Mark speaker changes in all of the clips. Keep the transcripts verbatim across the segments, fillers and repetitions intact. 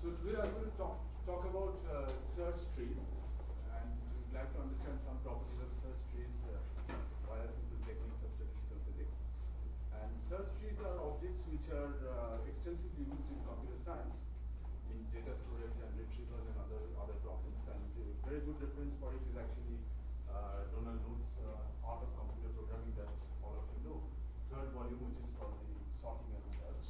Speaker 1: So today I'm going to talk, talk about uh, search trees, and we'd like to understand some properties of search trees uh, via simple techniques of statistical physics. And search trees are objects which are uh, extensively used in computer science, in data storage and retrieval and other, other problems. And a very good reference for it is actually uh, Donald Knuth's uh, Art of Computer Programming that all of you know, third volume, which is called the Sorting and Search.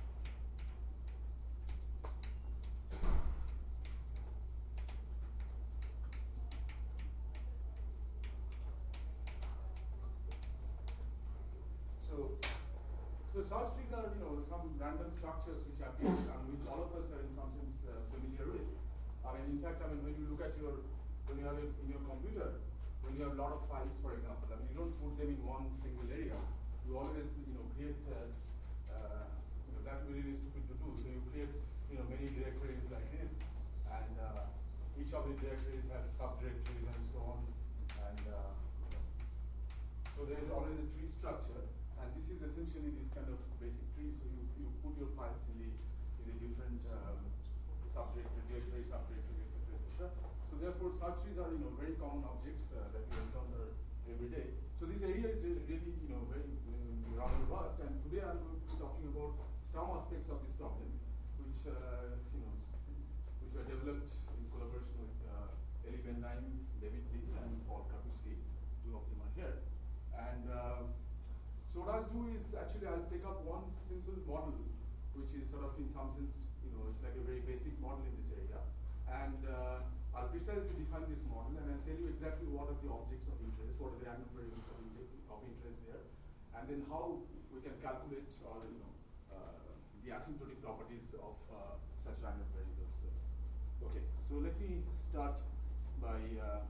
Speaker 1: So, so search trees are, you know, some random structures which appear and which all of us are in some sense uh, familiar with. I mean, in fact, I mean, when you look at your, when you have it in your computer, when you have a lot of files, for example, I mean, you don't put them in one single area. You always, you know, create, uh, uh, you know, that really is stupid to do. So you create, you know, many directories like this, and uh, each of the directories have subdirectories and so on. And uh, so there is always a tree structure. And this is essentially this kind of basic tree. So you, you put your files in the in the different um, subdirectory, directory, subdirectory, et cetera, et cetera. So therefore, search trees are, you know, very common objects uh, that you encounter every day. So this area is really, really you know, very um, rather vast. And today I'm going to be talking about some aspects of this problem, which uh, you know, which were developed in collaboration with uh, Eli Ben Naim, David Dean, and Paul Krakuski. Two of them are here. And uh, So what I'll do is actually I'll take up one simple model, which is sort of in some sense, you know, it's like a very basic model in this area. And uh, I'll precisely define this model and I'll tell you exactly what are the objects of interest, what are the random variables of, of interest there, and then how we can calculate or, you know, uh, the asymptotic properties of uh, such random variables. Okay, so let me start by uh,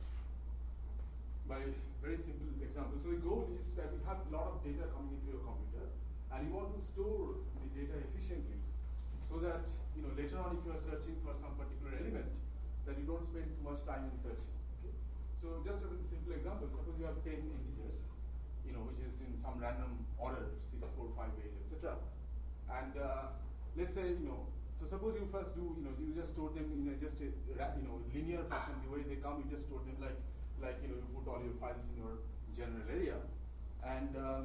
Speaker 1: by very simple example. So the goal is that you have a lot of data coming into your computer, and you want to store the data efficiently, so that, you know, later on if you are searching for some particular element, that you don't spend too much time in searching. Okay. So just as a simple example, suppose you have ten integers, you know, which is in some random order, six, four, five, eight, et cetera. And uh, let's say, you know, so suppose you first do, you know, you just store them in a just a, you know, linear fashion. The way they come, you just store them like. like, you know, you put all your files in your general area. And uh,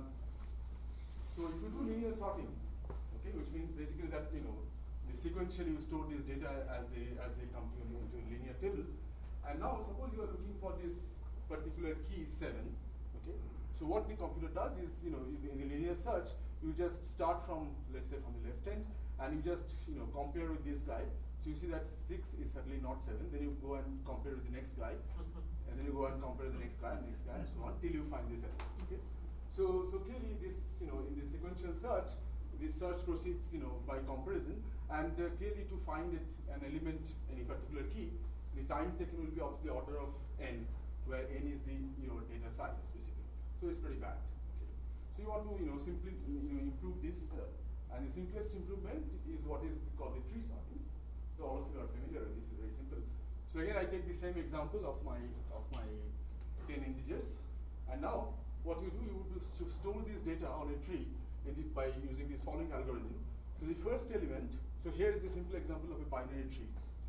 Speaker 1: so if you do linear sorting, okay, which means basically that, you know, the sequentially you store this data as they as they come to you into a linear table. And now suppose you are looking for this particular key seven, okay. So what the computer does is, you know, in the linear search, you just start from, let's say, from the left end, and you just, you know, compare with this guy. So you see that six is certainly not seven. Then you go and compare with the next guy. And then you go and compare the next guy, next guy, and so on, till you find this element. Okay. So, so clearly, this, you know, in the sequential search, this search proceeds, you know, by comparison, and uh, clearly to find it, an element, any particular key, the time taken will be of the order of n, where n is the, you know, data size, basically. So it's pretty bad. Okay. So you want to, you know, simply, you know, improve this, uh, and the simplest improvement is what is called the tree sorting. So all of you are familiar with this. Is very simple. So again, I take the same example of my of my ten integers, and now what you do, you would to store this data on a tree in the, by using this following algorithm. So the first element, so here is the simple example of a binary tree.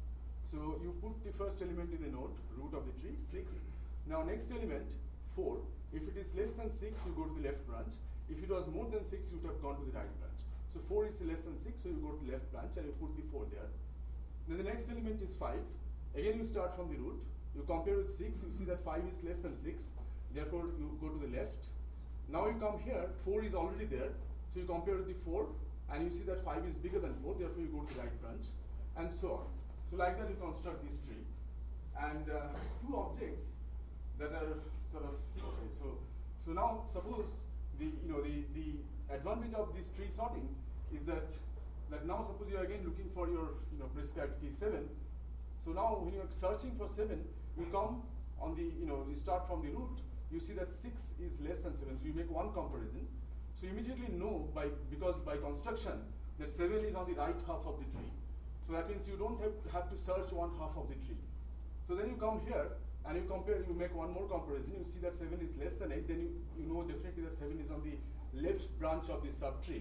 Speaker 1: So you put the first element in the node, root of the tree, six. Now next element, four. If it is less than six, you go to the left branch. If it was more than six, you would have gone to the right branch. So four is less than six, so you go to the left branch and you put the four there. Then the next element is five. Again, you start from the root. You compare with six. You see that five is less than six. Therefore, you go to the left. Now you come here. four is already there. So you compare with the four, and you see that five is bigger than four. Therefore, you go to the right branch, and so on. So like that, you construct this tree. And uh, two objects that are sort of okay. So, so now suppose the you know the the advantage of this tree sorting is that that now suppose you are again looking for your you know prescribed key seven. So now when you are searching for seven, you come on the, you know, you start from the root, you see that six is less than seven, so you make one comparison. So you immediately know, by because by construction, that seven is on the right half of the tree. So that means you don't have, have to search one half of the tree. So then you come here, and you compare, you make one more comparison, you see that seven is less than eight, then you, you know definitely that seven is on the left branch of the subtree.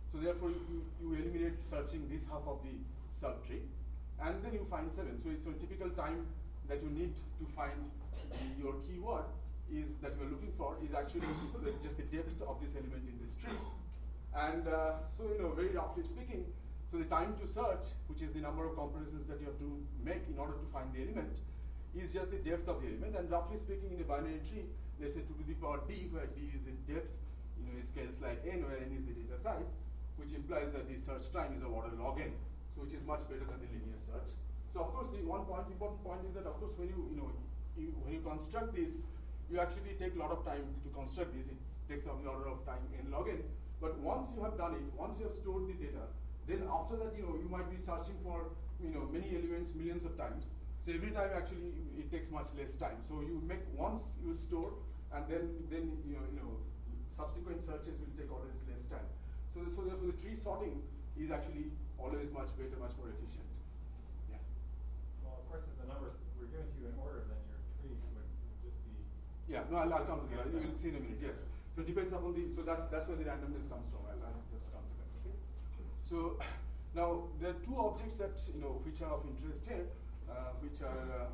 Speaker 1: So therefore, you, you eliminate searching this half of the subtree, and then you find seven. So it's a typical time that you need to find the, your keyword is that you're looking for is actually it's, uh, just the depth of this element in this tree. And uh, so, you know, very roughly speaking, so the time to search, which is the number of comparisons that you have to make in order to find the element, is just the depth of the element. And roughly speaking, in a binary tree, let's say two to the power d, where d is the depth, you know, it scales like n, where n is the data size, which implies that the search time is of order log n, so which is much better than the linear search. So of course, the one point, important point is that of course, when you, you know, you, when you construct this, you actually take a lot of time to construct this. It takes of the order of time n log n. But once you have done it, once you have stored the data, then after that, you know, you might be searching for, you know, many elements millions of times. So every time actually it takes much less time. So you make once you store, and then then you know, you know subsequent searches will take always less time. So so therefore the tree sorting is actually always much better, much more efficient. Yeah.
Speaker 2: Well, of course, if the numbers were given to you in order, then your tree would just be.
Speaker 1: Yeah. No, I'll, I'll come to that. You will see in a minute. Yes. So it depends upon the. So that's that's where the randomness comes from. I'll, I'll just come to that. Okay. So now there are two objects that you know which are of interest here, uh, which are. Uh,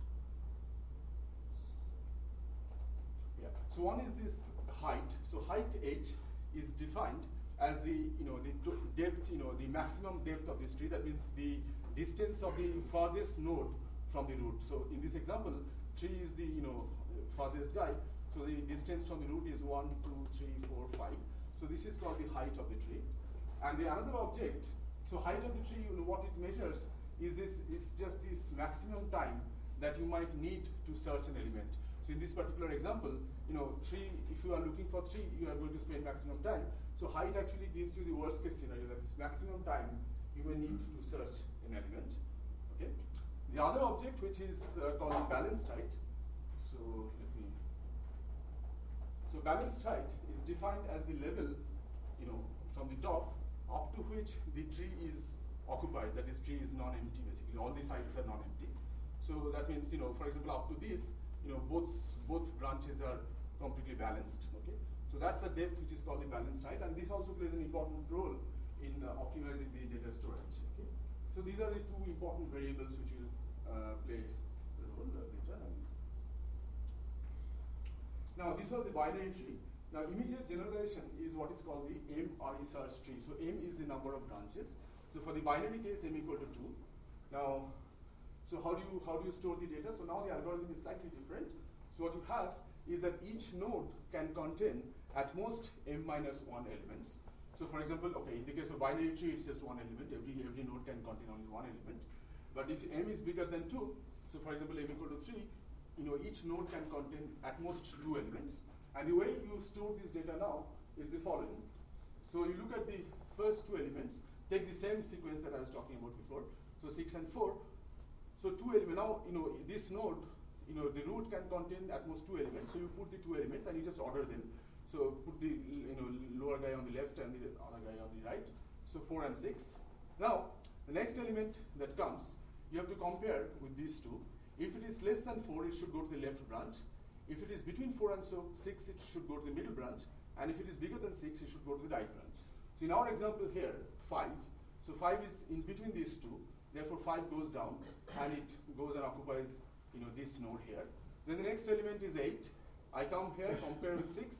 Speaker 1: yeah. So one is this height. So height h is defined as the you know the depth you know the maximum depth of this tree. That means the distance of the farthest node from the root. So in this example, three is the you know farthest guy. So the distance from the root is one, two, three, four, five. So this is called the height of the tree. And the another object, so height of the tree, you know, what it measures is this is just this maximum time that you might need to search an element. So in this particular example, you know, three, if you are looking for three, you are going to spend maximum time. So height actually gives you the worst case scenario, that this maximum time you may need to search an element. Okay. The other object, which is uh, called the balanced height. So let me. So balanced height is defined as the level, you know, from the top up to which the tree is occupied. That is, tree is non-empty basically. All the sides are non-empty. So that means, you know, for example, up to this, you know, both both branches are completely balanced. Okay. So that's the depth which is called the balanced height, and this also plays an important role in uh, optimizing the data storage. Okay. So these are the two important variables which will uh, play a role uh, later. Now this was the binary tree. Now immediate generalization is what is called the M R E search tree. So M is the number of branches. So for the binary case, M equal to two. Now, so how do you how do you store the data? So now the algorithm is slightly different. So what you have is that each node can contain at most M minus one elements. So for example, okay, in the case of binary tree, it's just one element. Every every node can contain only one element. But if M is bigger than two, so for example, M equal to three, you know, each node can contain at most two elements. And the way you store this data now is the following. So you look at the first two elements, take the same sequence that I was talking about before. So six and four. So two elements. Now, you know, this node, you know, the root can contain at most two elements. So you put the two elements and you just order them. So put the you know lower guy on the left and the other guy on the right. So four and six. Now, the next element that comes, you have to compare with these two. If it is less than four, it should go to the left branch. If it is between four and so six, it should go to the middle branch. And if it is bigger than six, it should go to the right branch. So in our example here, five. So five is in between these two. Therefore, five goes down and it goes and occupies you know this node here. Then the next element is eight. I come here, compare with six.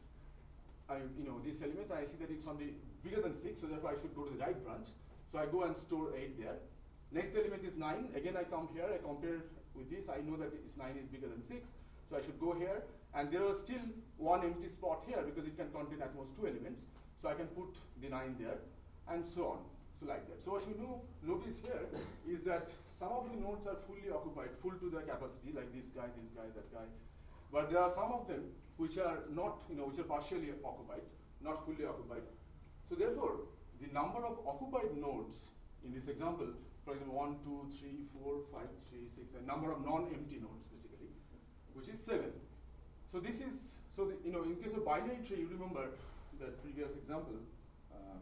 Speaker 1: I you know these elements. I see that it's on the bigger than six, so therefore I should go to the right branch. So I go and store eight there. Next element is nine. Again, I come here. I compare with this. I know that it's nine is bigger than six. So I should go here, and there is still one empty spot here because it can contain at most two elements. So I can put the nine there, and so on. So like that. So what you know, notice here is that some of the nodes are fully occupied, full to their capacity, like this guy, this guy, that guy. But there are some of them which are not, you know, which are partially occupied, not fully occupied. So therefore, the number of occupied nodes in this example, for example, one, two, three, four, five, three, six, the number of non-empty nodes basically, which is seven. So this is, so the, you know, in case of binary tree, you remember that previous example. Uh,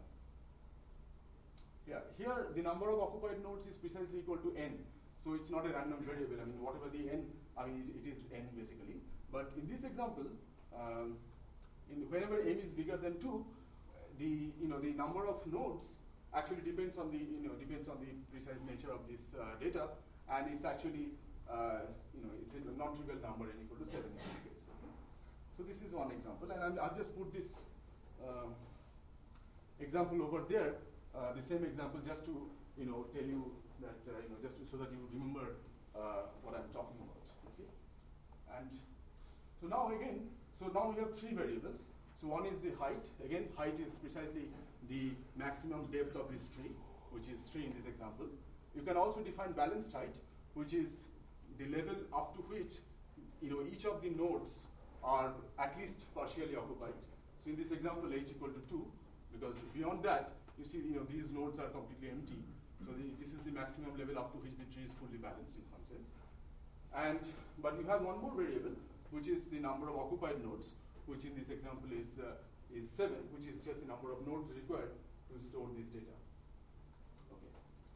Speaker 1: yeah, here the number of occupied nodes is precisely equal to n. So it's not a random variable. I mean, whatever the n, I mean, it, it is n basically. But in this example, um, in whenever m is bigger than two, the you know the number of nodes actually depends on the you know depends on the precise nature of this uh, data, and it's actually uh, you know it's a non-trivial number n equal to seven in this case. Okay? So this is one example, and I'm, I've just put this uh, example over there, uh, the same example, just to you know tell you that uh, you know just to, so that you remember uh, what I'm talking about. Okay, and so now again, so now we have three variables. So one is the height. Again, height is precisely the maximum depth of this tree, which is three in this example. You can also define balanced height, which is the level up to which you know each of the nodes are at least partially occupied. So in this example, h equal to two, because beyond that, you see you know these nodes are completely empty. So the, this is the maximum level up to which the tree is fully balanced in some sense. And but you have one more variable, which is the number of occupied nodes, which in this example is uh, is seven, which is just the number of nodes required to store this data. Okay.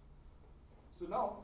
Speaker 1: So now,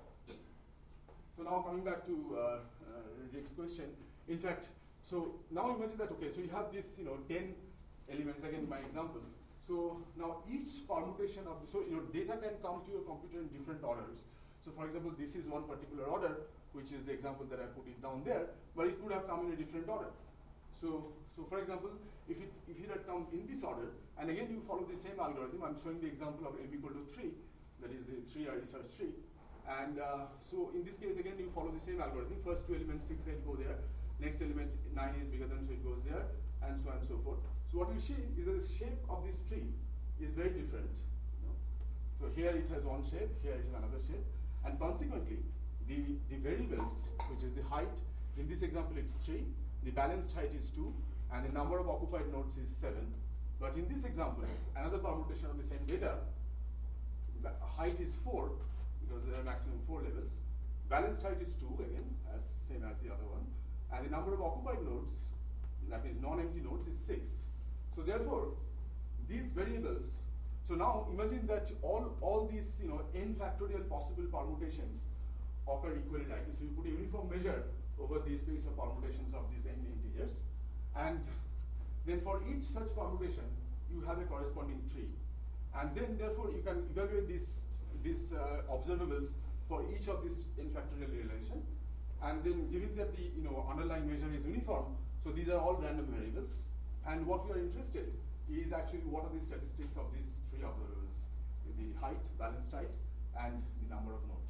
Speaker 1: so now coming back to uh, uh, Rick's question. In fact, so now imagine that okay, so you have this you know ten elements again in my example. So now each permutation of the, so you know data can come to your computer in different orders. So for example, this is one particular order, which is the example that I put it down there, but it could have come in a different order. So, so for example, if it if it had come in this order, and again you follow the same algorithm, I'm showing the example of m equal to three, that is the three I research tree, and uh, so in this case again you follow the same algorithm. First two elements six, eight go there, next element nine is bigger than, so it goes there, and so on and so forth. So what you see is that the shape of this tree is very different. You know? So here it has one shape, here it has another shape, and consequently the the variables, which is the height, in this example it's three. The balanced height is two, and the number of occupied nodes is seven. But in this example, another permutation of the same data, height is four, because there are maximum four levels. Balanced height is two, again, as same as the other one. And the number of occupied nodes, that is non-empty nodes, is six. So therefore, these variables, so now imagine that all, all these you know, n factorial possible permutations occur equally likely. So you put a uniform measure over the space of permutations of these n integers, and then for each such permutation you have a corresponding tree, and then therefore you can evaluate these these uh, observables for each of these n factorial relation, and then given that the you know underlying measure is uniform, so these are all random variables, and what we are interested is actually what are the statistics of these three observables: the height, balanced height, and the number of nodes.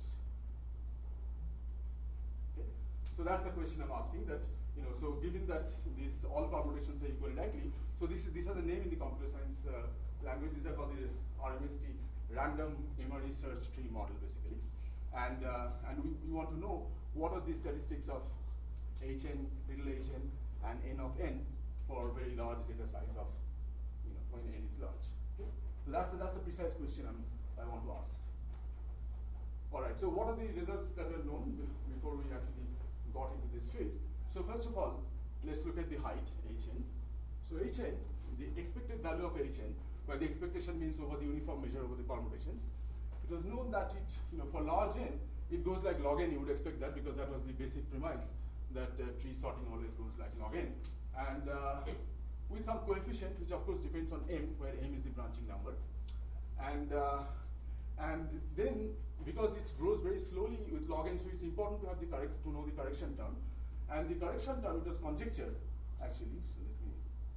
Speaker 1: So that's the question I'm asking, that, you know, so given that these all permutations are equally likely, so this is, these are the name in the computer science uh, language, these are called the R M S T, Random Memory Search Tree Model, basically. And uh, and we, we want to know what are the statistics of Hn, little hn, and n of n for very large data size of, you know, when n is large. Okay? So that's the, that's the precise question I'm, I want to ask. All right, so what are the results that were known before we actually got into this field? So first of all, let's look at the height, Hn. So Hn, the expected value of Hn, where the expectation means over the uniform measure over the permutations. It was known that it, you know, for large n, it goes like log n. You would expect that because that was the basic premise that uh, tree sorting always goes like log n, and uh, with some coefficient, which of course depends on m, where m is the branching number, and uh, and then because it grows very slowly with log n, so it's important to have the correct to know the correction term, and the correction term, it was conjectured actually. So let me.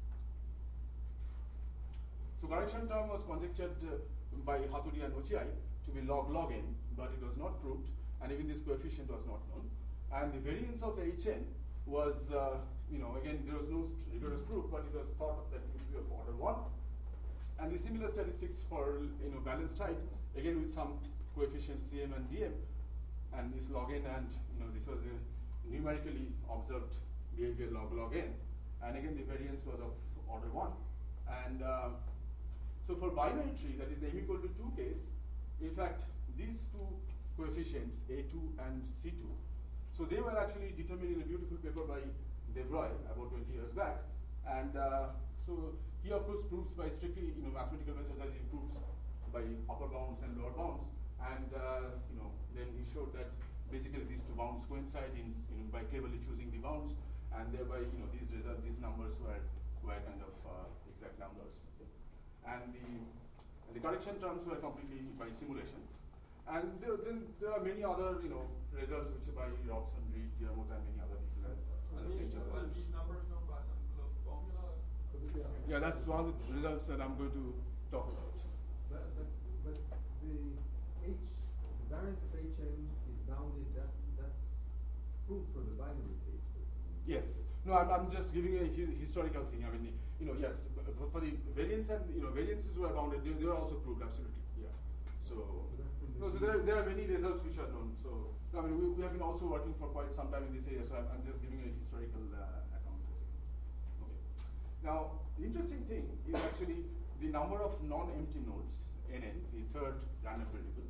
Speaker 1: So correction term was conjectured uh, by Hattori and Ochiai to be log log n, but it was not proved, and even this coefficient was not known. And the variance of Hn was, uh, you know, again there was no rigorous proof, but it was thought that it would be of order one. And the similar statistics for you know balanced height, again with some coefficients Cm and Dm, and this log n, and you know this was a numerically observed behavior log log n, and again the variance was of order one. And uh, so for binary tree, that is the m equal to two case, in fact these two coefficients A two and C two, so they were actually determined in a beautiful paper by Devroy about twenty years back, and uh, so he of course proves by strictly you know mathematical methods, as he proves by upper bounds and lower bounds, and uh, you know then he showed that basically these two bounds coincide in you know by cleverly choosing the bounds, and thereby you know these result these numbers were were kind of uh, exact numbers. Okay. and the and the correction terms were completely by simulation. And there, then there are many other, you know, results which are by Robson, Reed, Guillermo, and many other people.
Speaker 3: Are these, are these numbers known by some closed formula?
Speaker 1: Yeah, that's one of the results that I'm going to talk about.
Speaker 4: But, but, but the H, the variance of H M is bounded, that, that's proof for the binary case.
Speaker 1: Yes. No, I'm, I'm just giving a hi historical thing. I mean, you know, yes, for, for the variance and, you know, variances were bounded, they, they were also proved, absolutely. Yeah. So, no, so there are, there are many results which are known. So, I mean, we, we have been also working for quite some time in this area, so I'm, I'm just giving a historical uh, account. Okay. Now, the interesting thing is actually the number of non-empty nodes, N N, the third random variable.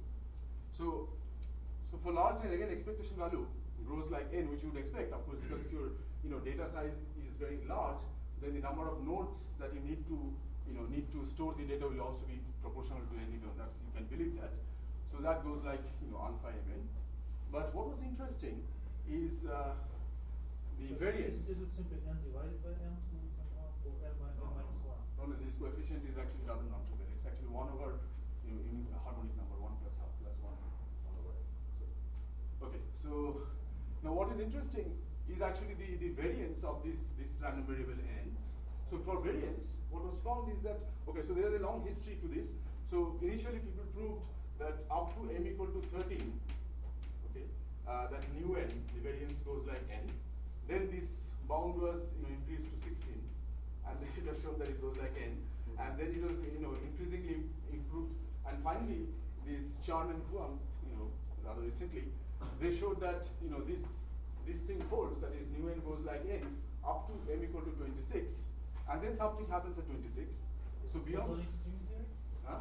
Speaker 1: So, so for large N, again, expectation value grows like N, which you would expect, of course, because if your, you know, data size is very large, then the number of nodes that you need to, you know, need to store the data will also be proportional to any node. That's, you can believe that. So that goes like, you know, alpha M N. But what was interesting is uh, the
Speaker 5: but
Speaker 1: variance.
Speaker 5: Is it simply N divided by M somehow, or N minus
Speaker 1: No,
Speaker 5: minus one?
Speaker 1: no, no, this coefficient is actually doesn't come together. It's actually one over, you know, in a harmonic number, one plus half plus one, one over n. So, okay, so now what is interesting is actually the, the variance of this, this random variable N. So for variance, what was found is that, okay, so there is a long history to this. So initially people proved that up to m equal to thirteen, okay, uh, that nu n, the variance goes like n. Then this bound was, you know, increased to sixteen, and then it was shown that it goes like n. And then it was, you know, increasingly improved. And finally, this Charn and Huang, you know, rather recently, they showed that, you know, this this thing holds, that is nu n goes like n up to m equal to twenty-six, and then something happens at twenty-six. So beyond.
Speaker 5: Bosonic string theory?
Speaker 1: Huh?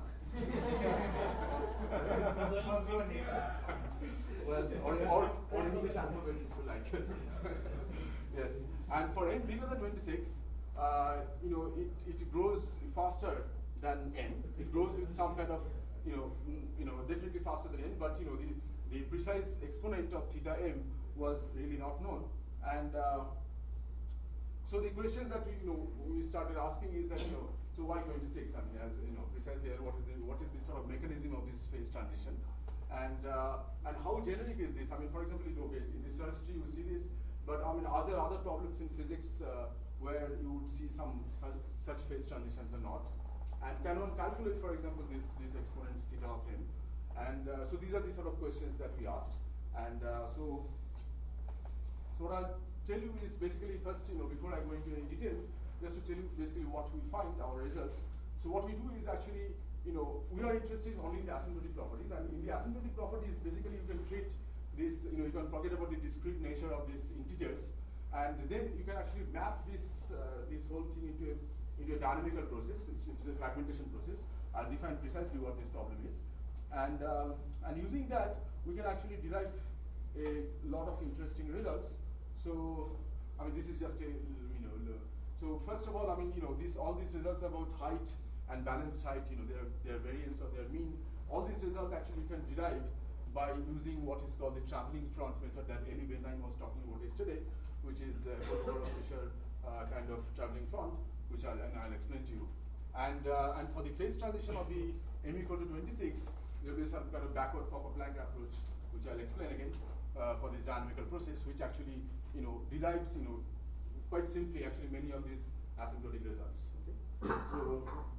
Speaker 5: Bosonic string theory?
Speaker 1: Well, or, or, or English alphabets if you like. Yes, and for n bigger than twenty-six, uh, you know, it, it grows faster than n. It grows with some kind of, you know, mm, you know, definitely faster than n, but you know, the, the precise exponent of theta m was really not known. And uh, so the questions that we, you know, we started asking is that, you know, so why twenty-six? I mean, as you know, precisely what is the, what is the sort of mechanism of this phase transition, and uh, and how generic is this? I mean, for example, in okay, in the search tree you see this, but I mean, are there other problems in physics uh, where you would see some such, such phase transitions or not? And can one calculate, for example, this this exponent theta of m? And uh, so these are the sort of questions that we asked, and uh, so. So what I'll tell you is basically first, you know, before I go into any details, just to tell you basically what we find, our results. So what we do is actually, you know, we are interested only in the asymptotic properties, and in the asymptotic properties, basically you can treat this, you know, you can forget about the discrete nature of these integers, and then you can actually map this uh, this whole thing into a, into a dynamical process. It's, it's a fragmentation process. I'll define precisely what this problem is, and um, and using that, we can actually derive a lot of interesting results. So, I mean, this is just a, you know, so first of all, I mean, you know, this, all these results about height and balanced height, you know, their, their variance or their mean, all these results actually you can derive by using what is called the traveling front method that Eli Bendheim was talking about yesterday, which is a Fisher uh, kind of traveling front, which I'll, and I'll explain to you. And, uh, and for the phase transition of the m equal to twenty-six, there will be some kind of backward Fokker-Planck approach, which I'll explain again. Uh, for this dynamical process, which actually, you know, derives, you know, quite simply actually many of these asymptotic results. Okay? So,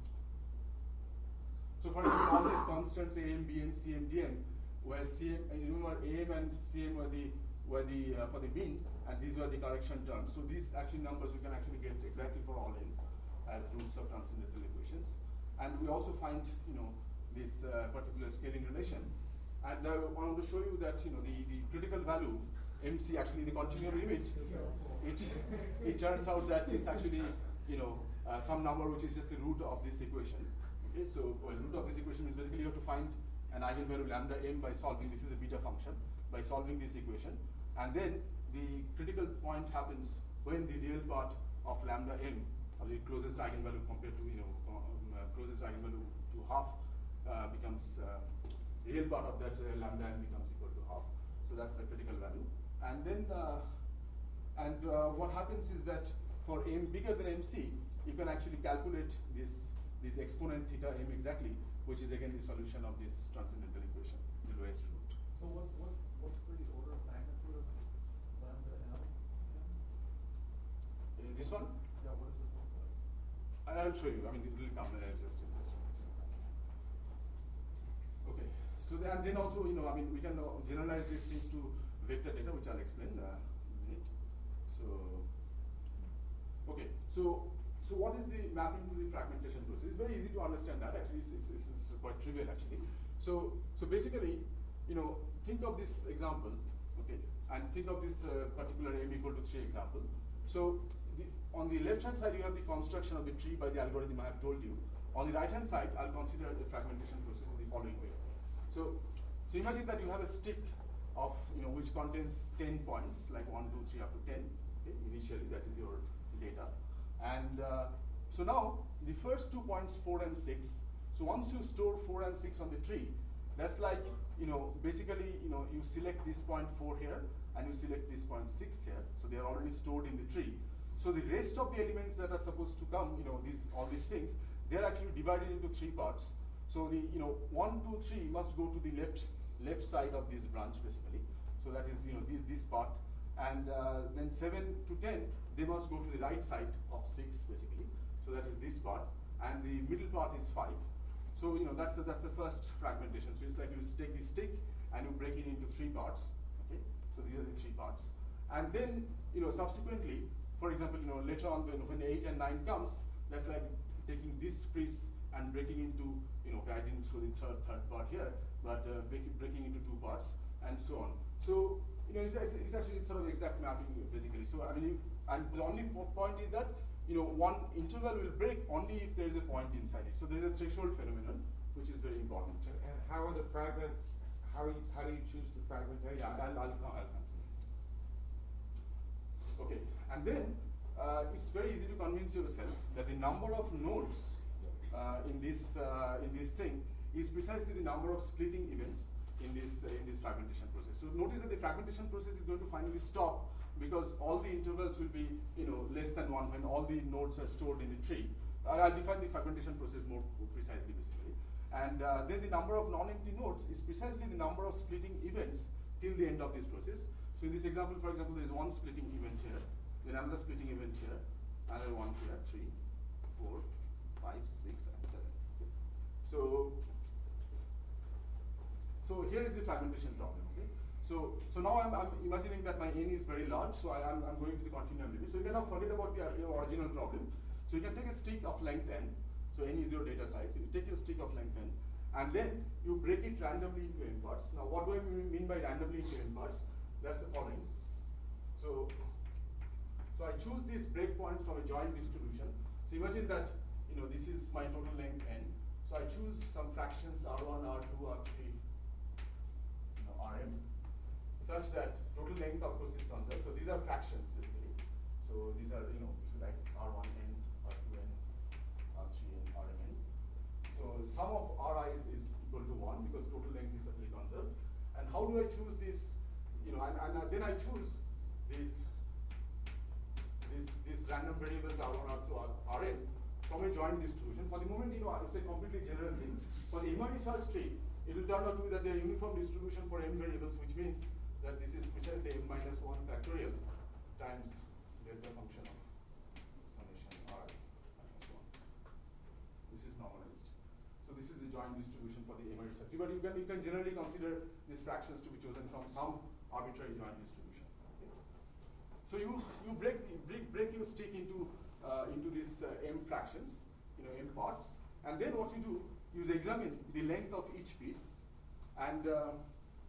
Speaker 1: so for example, all these constants A M, B M, C M, D M, where C M, remember A M and C M were the were the uh, for the mean, and these were the correction terms. So these actually numbers we can actually get exactly for all n as roots of transcendental equations, and we also find, you know, this uh, particular scaling relation. And I want to show you that, you know, the, the critical value, M C, actually the continuum limit, it, it turns out that it's actually, you know, uh, some number which is just the root of this equation. Okay, so well, root of this equation means basically you have to find an eigenvalue lambda m by solving, this is a beta function, by solving this equation. And then the critical point happens when the real part of lambda m, or the closest eigenvalue compared to, you know, um, uh, closest eigenvalue to half uh, becomes uh, real part of that uh, lambda n becomes equal to half. So that's a critical value. And then, uh, and uh, what happens is that for m bigger than mc, you can actually calculate this this exponent theta m exactly, which is again the solution of this transcendental equation, the lowest root.
Speaker 2: So what, what, what's the order of magnitude of lambda m?
Speaker 1: Uh, this one?
Speaker 2: Yeah, what does it look like?
Speaker 1: I'll show you. I mean, it will come uh, just in just a minute. Okay. So the, and then also, you know, I mean, we can uh, generalize these things to vector data, which I'll explain uh, in a minute. So, okay. So, so what is the mapping to the fragmentation process? It's very easy to understand that. Actually, it's, it's, it's, it's quite trivial actually. So, so basically, you know, think of this example, okay, and think of this uh, particular m equal to three example. So, the, on the left hand side, you have the construction of the tree by the algorithm I have told you. On the right hand side, I'll consider the fragmentation process in the following way. So, so imagine that you have a stick of, you know, which contains ten points, like one, two, three, up to ten. Okay, initially, that is your data. And uh, so now, the first two points, four and six. So once you store four and six on the tree, that's like, you know, basically, you know, you select this point four here, and you select this point six here. So they are already stored in the tree. So the rest of the elements that are supposed to come, you know, these all these things, they are actually divided into three parts. So the, you know, one, two, three must go to the left left side of this branch basically. So that is, you know, this this part, and uh, then seven to ten, they must go to the right side of six basically. So that is this part, and the middle part is five. So, you know, that's the, that's the first fragmentation. So it's like you take the stick and you break it into three parts. Okay, so these are the three parts, and then, you know, subsequently, for example, you know, later on when when eight and nine comes, that's like taking this piece and breaking into, you know, I didn't show the third third part here, but uh, breaking breaking into two parts and so on. So, you know, it's, it's actually sort of exact mapping basically. So I mean, you, and the only point is that, you know, one interval will break only if there is a point inside it. So there is a threshold phenomenon, which is very important.
Speaker 6: And, and how are the fragment? How you, how do you choose the fragmentation?
Speaker 1: Yeah, I'll I'll, come, I'll come to it. Okay, and then uh, it's very easy to convince yourself that the number of nodes uh, in this uh, in this thing is precisely the number of splitting events in this uh, in this fragmentation process. So notice that the fragmentation process is going to finally stop, because all the intervals will be, you know, less than one when all the nodes are stored in the tree. Uh, I'll define the fragmentation process more precisely, basically. And uh, then the number of non-empty nodes is precisely the number of splitting events till the end of this process. So in this example, for example, there is one splitting event here, then another splitting event here, another one here, three, four, five, six, and seven. So, so here is the fragmentation problem. Okay. So, so now I'm, I'm imagining that my n is very large, so I, I'm, I'm going to the continuum limit. So you cannot forget about the uh, your original problem. So you can take a stick of length n, so n is your data size. So you take your stick of length n, and then you break it randomly into n parts. Now what do I mean by randomly into n parts? That's the following. So, so I choose these breakpoints from a joint distribution. So imagine that, you know, this is my total length n. So I choose some fractions r one, r two, r three, you know, rm, such that total length of course is conserved. So these are fractions basically. So these are, you know, if you like, r one n, r two n, r three n, rmn. So sum of ri's is equal to one because total length is certainly conserved. And how do I choose this? You know, and, and uh, then I choose this this this random variables r one, r two, rm from a joint distribution. For the moment, you know, it's a completely general thing. For the M R research tree, it will turn out to be that they are uniform distribution for m variables, which means that this is precisely m minus one factorial times delta function of summation r minus one. This is normalized. So this is the joint distribution for the M R research tree. But you can you can generally consider these fractions to be chosen from some arbitrary joint distribution. Okay. So you you break the, break break your stick into uh, into these uh, m fractions, you know, m parts, and then what you do, you examine the length of each piece, and uh,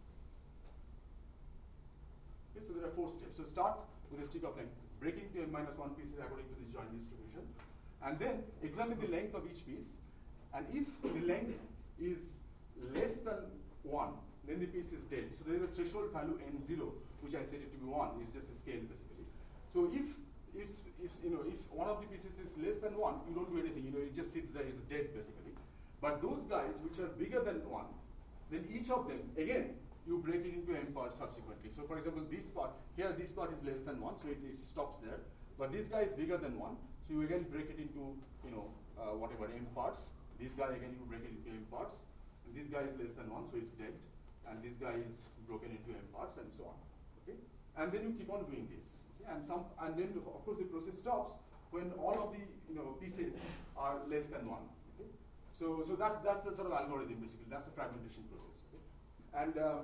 Speaker 1: okay, so there are four steps. So start with a stick of length, breaking to m minus one pieces according to this joint distribution, and then examine the length of each piece, and if the length is less than one, then the piece is dead. So there is a threshold value n zero, which I set it to be one. It's just a scale basically. So if it's if you know if one of the pieces is less than one, you don't do anything. You know, it just sits there, it's dead basically. But those guys which are bigger than one, then each of them again you break it into m parts subsequently. So for example, this part here, this part is less than one, so it, it stops there. But this guy is bigger than one, so you again break it into, you know, uh, whatever m parts. This guy again you break it into m parts. And this guy is less than one, so it's dead. And this guy is broken into m parts and so on. Okay? And then you keep on doing this. Okay? And some and then of course the process stops when all of the you know pieces are less than one. Okay? So so that's that's the sort of algorithm basically. That's the fragmentation process. Okay? And uh,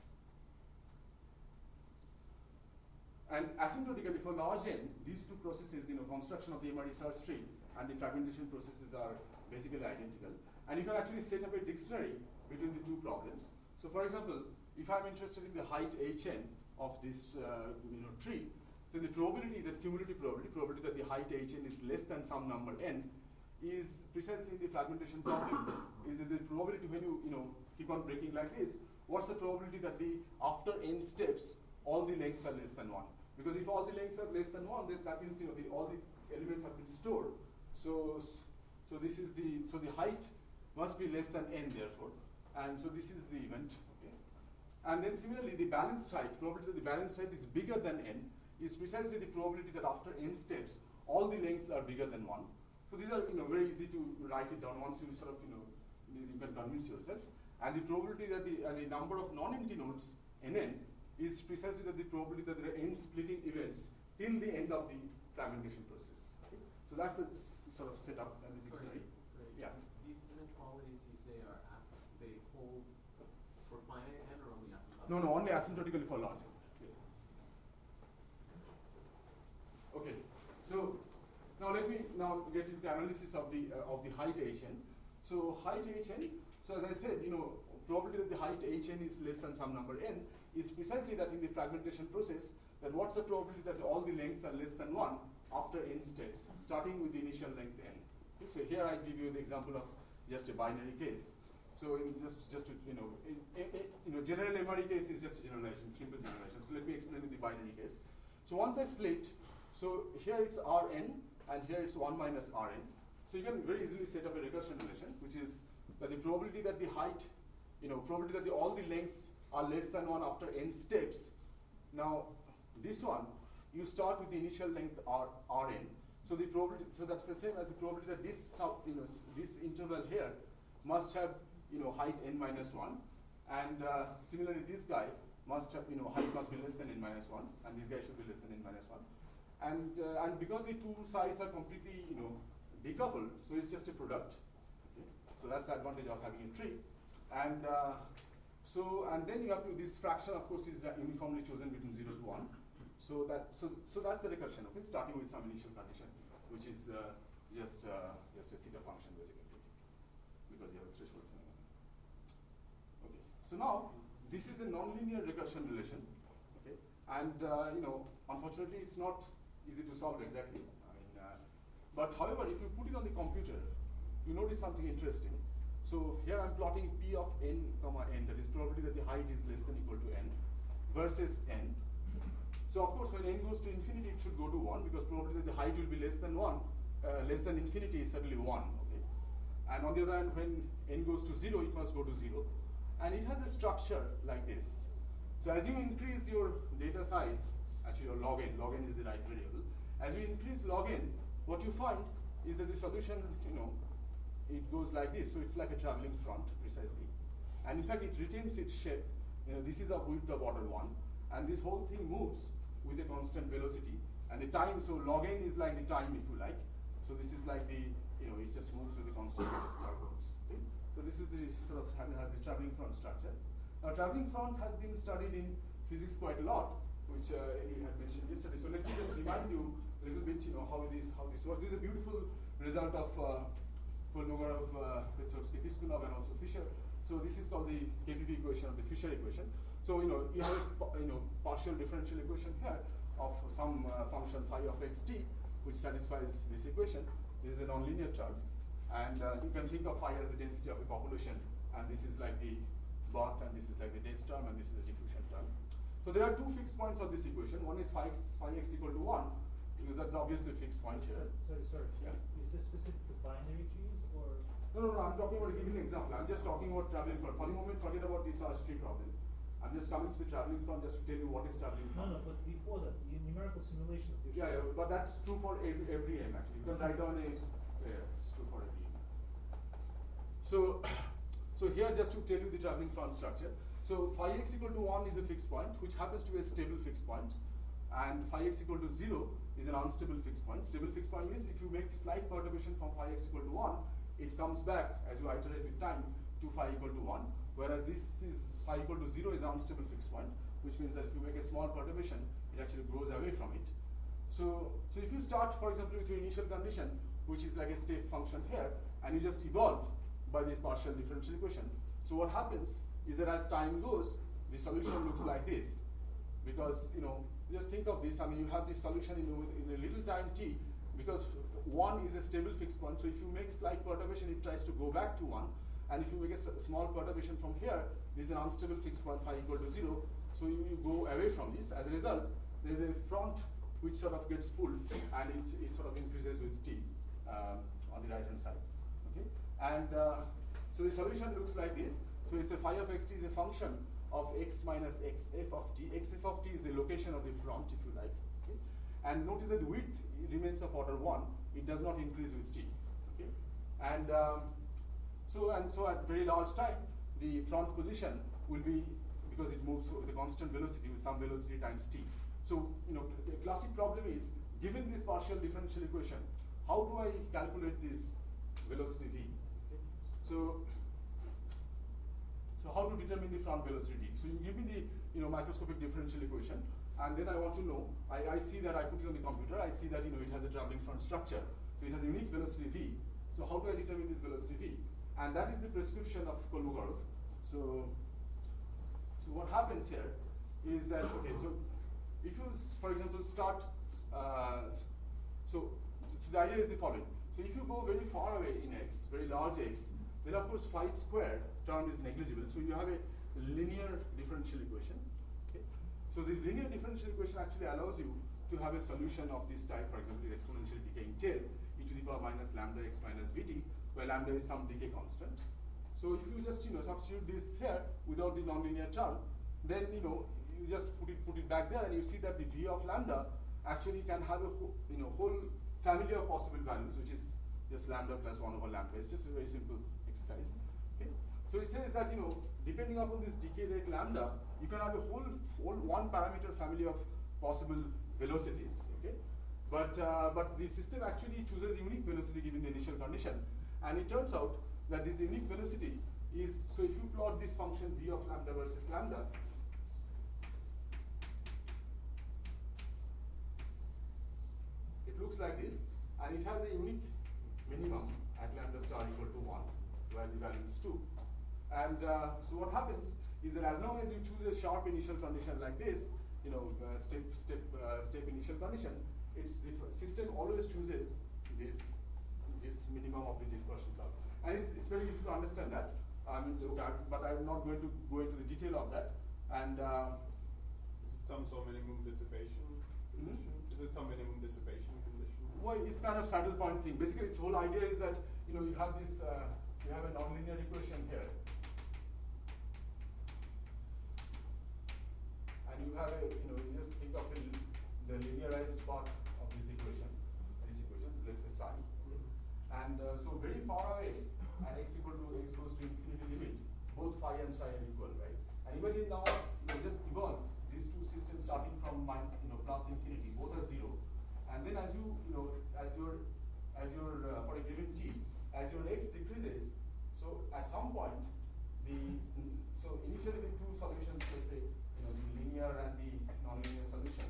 Speaker 1: And asymptotically for large n, these two processes, you know, construction of the M R E search tree and the fragmentation processes are basically identical. And you can actually set up a dictionary between the two problems. So for example, if I'm interested in the height Hn of this uh, you know, tree, then the probability, that cumulative probability, probability that the height Hn is less than some number n, is precisely in the fragmentation problem, is that the probability when you, you know, keep on breaking like this, what's the probability that the, after n steps, all the lengths are less than one? Because if all the lengths are less than one, then that means you know the, all the elements have been stored. So, so this is the so the height must be less than n therefore, and so this is the event. Okay, and then similarly the balanced height, probability that the balanced height is bigger than n, is precisely the probability that after n steps all the lengths are bigger than one. So these are you know very easy to write it down once you sort of you know you can convince yourself. And the probability that the uh, the number of non-empty nodes nn is precisely that the probability that there are n splitting events till the end of the fragmentation process. Okay? So that's the sort of setup and the
Speaker 7: Sorry,
Speaker 1: dictionary.
Speaker 7: sorry.
Speaker 1: Yeah.
Speaker 7: These inequalities you say are as they hold for finite n or only asymptotically?
Speaker 1: No, no, only asymptotically for large. Okay. Okay. So now let me now get into the analysis of the uh, of the height Hn. So height Hn. So as I said, you know, probability that the height Hn is less than some number n is precisely that in the fragmentation process, that what's the probability that all the lengths are less than one after n steps, starting with the initial length n. Okay, so here I give you the example of just a binary case. So in just just to you know, in, in, in, you know, general M R E case is just a generalization, simple generalization. So let me explain in the binary case. So once I split, so here it's Rn and here it's one minus Rn. So you can very easily set up a recursion relation, which is that the probability that the height, you know, probability that the, all the lengths are less than one after n steps. Now, this one, you start with the initial length R, Rn. So the probability, so that's the same as the probability that this sub, you know, this interval here must have, you know, height n minus one, and uh, similarly this guy must have, you know, height must be less than n minus one, and this guy should be less than n minus one, and uh, and because the two sides are completely, you know, decoupled, so it's just a product. Okay? So that's the advantage of having a tree, and. Uh, So and then you have to, this fraction of course is uh, uniformly chosen between zero to one. So that so so that's the recursion, okay, starting with some initial condition, which is uh, just uh, just a theta function basically, because you have a threshold phenomenon. Okay. So now this is a nonlinear recursion relation, okay, and uh, you know unfortunately it's not easy to solve exactly. I mean, uh, but however, if you put it on the computer, you notice something interesting. So here I'm plotting P of n comma n, that is probability that the height is less than equal to n, versus n. So of course when n goes to infinity it should go to one, because probability that the height will be less than one, uh, less than infinity is certainly one, okay. And on the other hand, when n goes to zero, it must go to zero. And it has a structure like this. So as you increase your data size, actually your log n, log n is the right variable, as you increase log n, what you find is that the solution, you know, it goes like this, so it's like a traveling front, precisely. And in fact, it retains its shape. You know, this is of width of order one, and this whole thing moves with a constant velocity. And the time, so log n is like the time, if you like. So this is like the, you know, it just moves with the constant velocity outwards. Okay? So this is the sort of has a traveling front structure. Now, traveling front has been studied in physics quite a lot, which uh, Eli had mentioned yesterday. So let me just remind you a little bit, you know, how it is, how this works. This is a beautiful result of uh, Kolmogorov, uh, Petrovsky, Piskunov, and also Fisher. So this is called the K P P equation of the Fisher equation. So you know you have a you know partial differential equation here of some uh, function phi of x t, which satisfies this equation. This is a nonlinear term, and uh, you can think of phi as the density of a population, and this is like the Bott, and this is like the dense term, and this is the diffusion term. So there are two fixed points of this equation. One is phi x, phi x equal to one, because that's obviously a fixed point here.
Speaker 5: Sorry, sorry.
Speaker 1: Yeah.
Speaker 5: Is this specific to binary trees or?
Speaker 1: No, no, no, I'm talking about, giving an example. I'm just talking about traveling front. For the moment, forget about the search tree problem. I'm just coming to the traveling front just to tell you what is traveling front.
Speaker 5: No, no, but before that, the numerical simulation of this.
Speaker 1: Yeah, yeah, but that's true for every, every M actually. You can write down a, uh, true for every unit. So, so here just to tell you the traveling front structure. So phi x equal to one is a fixed point, which happens to be a stable fixed point, and phi x equal to zero is an unstable fixed point. Stable fixed point means if you make slight perturbation from phi x equal to one, it comes back as you iterate with time to phi equal to one, whereas this is phi equal to zero is an unstable fixed point, which means that if you make a small perturbation, it actually grows away from it. So, so if you start, for example, with your initial condition, which is like a step function here, and you just evolve by this partial differential equation, so what happens is that as time goes, the solution looks like this. Because, you know, just think of this, I mean, you have this solution in, in a little time t, because one is a stable fixed point, so if you make slight perturbation, it tries to go back to one, and if you make a small perturbation from here, this is an unstable fixed point phi equal to zero, so you, you go away from this. As a result, there is a front which sort of gets pulled, and it, it sort of increases with t um, on the right hand side. Okay, and uh, so the solution looks like this. So it's a phi of xt is a function of x minus x f of t. X f of t is the location of the front, if you like. Okay? And notice that the width remains of order one. It does not increase with t. Okay? And um, so and so at very large time, the front position will be, because it moves with a constant velocity with some velocity times t. So, you know, the classic problem is, given this partial differential equation, how do I calculate this velocity v? Okay? So, so how to determine the front velocity d? So you give me the, you know, microscopic differential equation, and then I want to know, I, I see that I put it on the computer, I see that, you know, it has a traveling front structure, so it has a unique velocity v. So how do I determine this velocity v? And that is the prescription of Kolmogorov. So, so what happens here is that, okay, so if you, for example, start, uh, so, so the idea is the following. So if you go very far away in x, very large x, then of course phi squared term is negligible. So you have a linear differential equation. Okay? So this linear differential equation actually allows you to have a solution of this type, for example, the exponential decaying tail, e to the power minus lambda x minus vt, where lambda is some decay constant. So if you just, you know, substitute this here without the nonlinear term, then, you know, you just put it put it back there, and you see that the v of lambda actually can have a whole, you know, whole family of possible values, which is just lambda plus one over lambda. It's just a very simple exercise. Okay? So it says that, you know, depending upon this decay rate lambda, you can have a whole whole one parameter family of possible velocities. Okay? But uh, but the system actually chooses unique velocity given the initial condition, and it turns out that this unique velocity is, so if you plot this function v of lambda versus lambda, it looks like this, and it has a unique minimum at lambda star equal to one, where the value is two. And uh, so what happens is that as long as you choose a sharp initial condition like this, you know, uh, step step uh, step initial condition, it's the system always chooses this this minimum of the dispersion curve, and it's, it's very easy to understand that. I mean, okay, but I'm not going to go into the detail of that. And uh,
Speaker 6: Is it some sort of minimum dissipation condition?
Speaker 1: Mm-hmm.
Speaker 6: Is it some minimum dissipation condition?
Speaker 1: well, it's kind of saddle point thing. Basically, its whole idea is that, you know, you have this, uh, you have a nonlinear equation here, and you have a, you know, you just think of a, the linearized part of this equation, this equation, let's say psi, and uh, so very far away, and x equal to x goes to infinity limit, both phi and psi are equal, right? And imagine now, you know, just evolve these two systems starting from min, you know, plus infinity, both are zero, and then as you, you know, as your, as your uh, for a given t, as your x decreases, so at some point, the so initially the two solutions, let's say, you know, the linear and the nonlinear solution,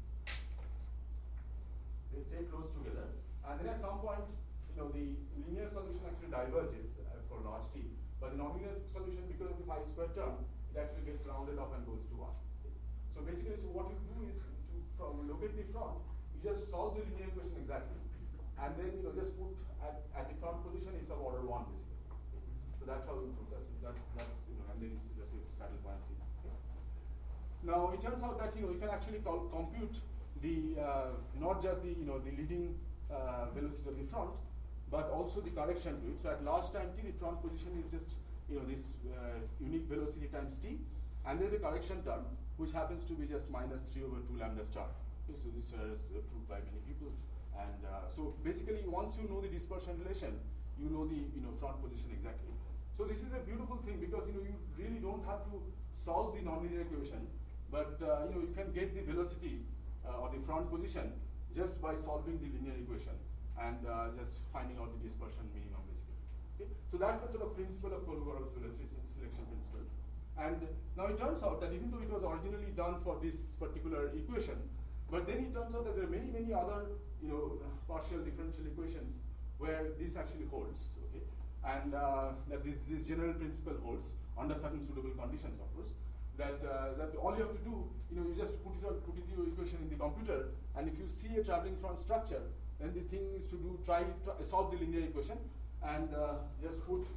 Speaker 1: they stay close together, and then at some point, you know, the linear solution actually diverges uh, for large t, but the nonlinear solution, because of the phi square term, it actually gets rounded off and goes to one. So basically, so what you do is to from locate the front, you just solve the linear equation exactly, and then, you know, just put at, at the front position it's of order one basically. So that's how you prove. That's that's that's you know, and then it's just a saddle point thing. Okay. Now it turns out that, you know, you can actually cal compute the uh, not just the, you know, the leading uh, velocity of the front, but also the correction to it. So at large time t, the front position is just, you know, this uh, unique velocity times t, and there's a correction term which happens to be just minus three over two lambda star. Okay, so this is uh, proved by many people, and uh, so basically once you know the dispersion relation, you know the you know front position exactly. So this is a beautiful thing because you know you really don't have to solve the nonlinear equation, but uh, you know you can get the velocity uh, or the front position just by solving the linear equation and uh, just finding out the dispersion minimum basically. Okay? So that's the sort of principle of Kolmogorov's velocity selection principle. And now it turns out that even though it was originally done for this particular equation, but then it turns out that there are many, many other, you know, partial differential equations where this actually holds, okay? And uh, that this, this general principle holds under certain suitable conditions, of course. That uh, that all you have to do, you know, you just put it on, put it your equation in the computer, and if you see a traveling front structure, then the thing is to do try, try solve the linear equation and uh, just put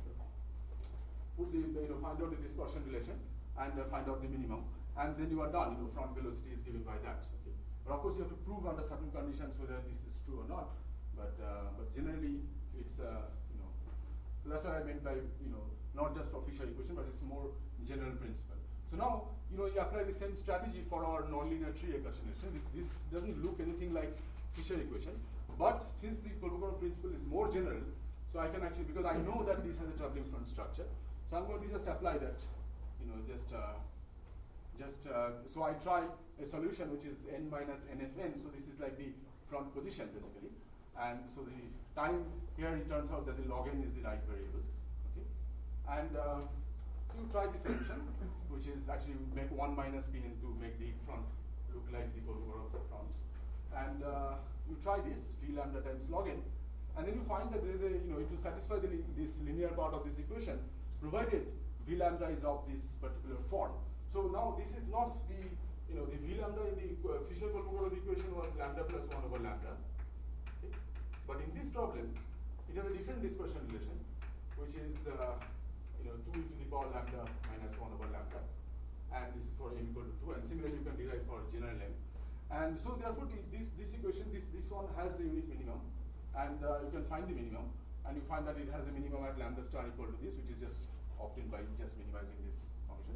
Speaker 1: put the you know find out the dispersion relation and uh, find out the minimum, and then you are done. You know, front velocity is given by that. Okay. But of course, you have to prove under certain conditions whether this is true or not. But uh, but generally, it's uh, you know. So that's what I meant by you know not just for Fisher equation, but it's more general principle. So now you know you apply the same strategy for our nonlinear tree approximation. This this doesn't look anything like Fisher equation, but since the Kolmogorov principle is more general, so I can actually because I know that this has a traveling front structure, so I'm going to just apply that. You know, just uh, just uh, so I try a solution which is n minus nfn. So this is like the front position basically, and so the time here it turns out that the log n is the right variable. Okay, and uh, so you try the solution, which is actually make one minus p n to make the front look like the Kolmogorov front, and uh, you try this v lambda times log n, and then you find that there is a you know it will satisfy the li this linear part of this equation, provided v lambda is of this particular form. So now this is not the you know the v lambda in the uh, Fisher-Kolmogorov equation was lambda plus one over lambda, okay? But in this problem, it has a different dispersion relation, which is uh, you know two e to the power lambda minus one over lambda, and this is for m equal to two, and similarly you can derive for general m. And so therefore the, this this equation this this one has a unit minimum, and uh, you can find the minimum, and you find that it has a minimum at lambda star equal to this, which is just obtained by just minimizing this function.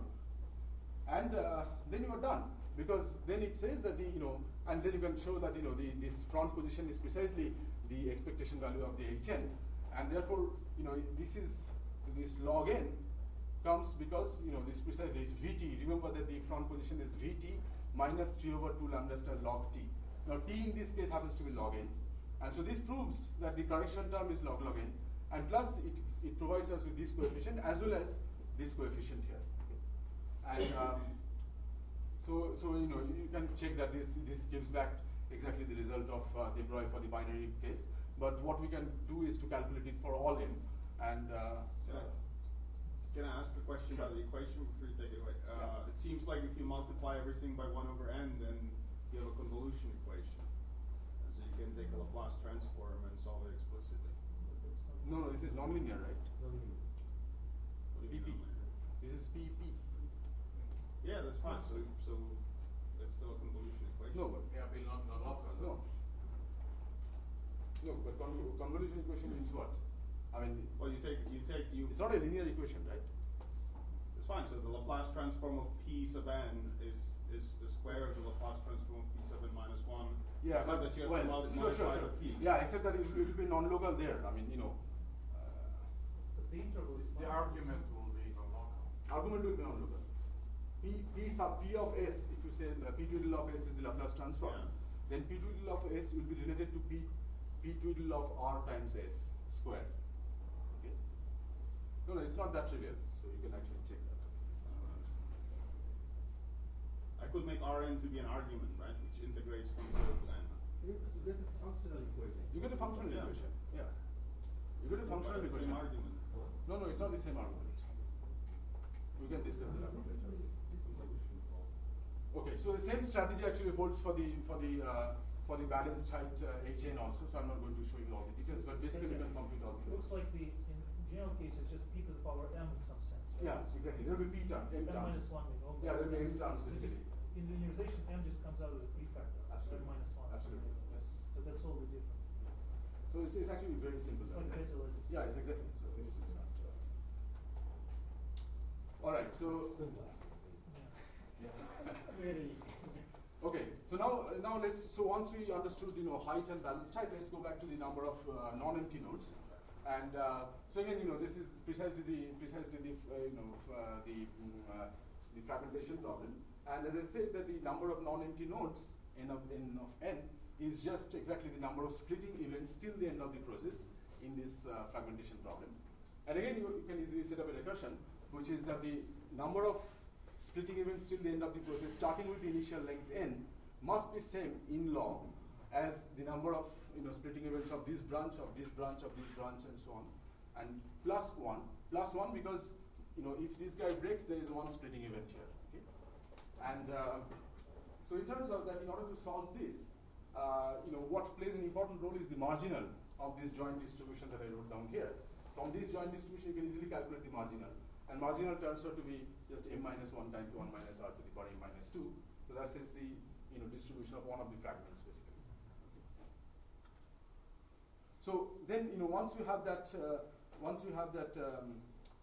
Speaker 1: And uh, then you are done, because then it says that the, you know, and then you can show that, you know, the, this front position is precisely the expectation value of the Hn, and therefore, you know, this is, this log n comes because, you know, this precisely is Vt. Remember that the front position is Vt minus three over two lambda star log t. Now, t in this case happens to be log n, and so this proves that the correction term is log log n, and plus it it provides us with this coefficient as well as this coefficient here. And um, so, so you know, you can check that this this gives back exactly the result of uh, de Broglie for the binary case. But what we can do is to calculate it for all n. And uh,
Speaker 3: can, I, can I ask a question
Speaker 1: Sure.
Speaker 3: about the equation before you take it away? Uh,
Speaker 1: Yeah.
Speaker 3: It seems like if you multiply everything by one over n, then you have a convolution equation. And so you can take a Laplace transform and solve it explicitly.
Speaker 1: no, no, this is nonlinear, right?
Speaker 4: Nonlinear.
Speaker 3: What do you
Speaker 1: P P.
Speaker 3: mean nonlinear?
Speaker 1: This is P P.
Speaker 3: Yeah, that's fine. So, so it's still a convolution equation.
Speaker 1: No, but
Speaker 7: Yeah, but not, not local.
Speaker 1: no. No, but conv convolution equation means what? I mean,
Speaker 3: Well, you take you take you.
Speaker 1: it's not a linear equation, right?
Speaker 3: It's fine. So the Laplace transform of p sub n is is the square of the Laplace transform of p sub n minus one.
Speaker 1: Yeah,
Speaker 3: except
Speaker 1: but
Speaker 3: that you have
Speaker 1: well,
Speaker 3: to multi
Speaker 1: sure, sure,
Speaker 3: multiply
Speaker 1: sure.
Speaker 3: the p.
Speaker 1: Yeah, except that it, it will be non-local there. I mean, you know, uh,
Speaker 5: But the interval is
Speaker 2: The
Speaker 5: fine.
Speaker 2: argument will be non-local.
Speaker 1: argument will be non-local. P, P sub P of S, if you say uh, P twiddle of S is the Laplace transform,
Speaker 3: Yeah.
Speaker 1: then P twiddle of S will be related to P, P twiddle of R times S squared. Okay? No, no, it's not that trivial, so you can actually check that.
Speaker 3: I could make Rn to be an argument, right, which integrates from zero to n.
Speaker 4: You you get a functional equation.
Speaker 1: You get a functional
Speaker 3: Yeah.
Speaker 1: equation, yeah. You get a functional
Speaker 3: But it's the
Speaker 1: equation.
Speaker 3: same argument.
Speaker 1: No, no, it's not the same argument. We can discuss it later. Okay, so the same strategy actually holds for the for the uh, for the balanced height uh, Hn also. So I'm not going to show you all the details, but basically you can compute all the.
Speaker 5: Looks like the, in general case, it's just p to the power m in some sense, right?
Speaker 1: Yeah, exactly. There will be p term, m
Speaker 5: M
Speaker 1: terms.
Speaker 5: minus one, we know.
Speaker 1: Yeah, there will be m terms
Speaker 5: So
Speaker 1: basically.
Speaker 5: just, in linearization, m just comes out of the prefactor.
Speaker 1: Absolutely.
Speaker 5: M minus one.
Speaker 1: Absolutely, yes.
Speaker 5: So that's all the difference.
Speaker 1: So it's, it's actually very simple.
Speaker 5: It's like
Speaker 1: right?
Speaker 5: Bezier lattice.
Speaker 1: Yeah, it's exactly. So it's, it's not. Uh... All right. So.
Speaker 5: Yeah.
Speaker 1: Yeah.
Speaker 5: Really.
Speaker 1: Okay, so now uh, now let's so once we understood you know height and balanced height, let's go back to the number of uh, non-empty nodes. And uh, so again, you know, this is precisely the precisely the uh, you know uh, the mm, uh, the fragmentation problem. And as I said, that the number of non-empty nodes n of n of n is just exactly the number of splitting events till the end of the process in this uh, fragmentation problem. And again, you, you can easily set up a recursion, which is that the number of splitting events till the end of the process, starting with the initial length n, must be same in log as the number of you know splitting events of this branch, of this branch, of this branch, and so on, and plus one, plus one because you know if this guy breaks, there is one splitting event here. Okay, and uh, so it turns out that in order to solve this, uh, you know what plays an important role is the marginal of this joint distribution that I wrote down here. From this joint distribution, you can easily calculate the marginal, and marginal turns out to be just m minus one times one minus r to the power m minus two. So that's just the you know distribution of one of the fragments basically. So then, you know, once you have that, uh, once you have that, um,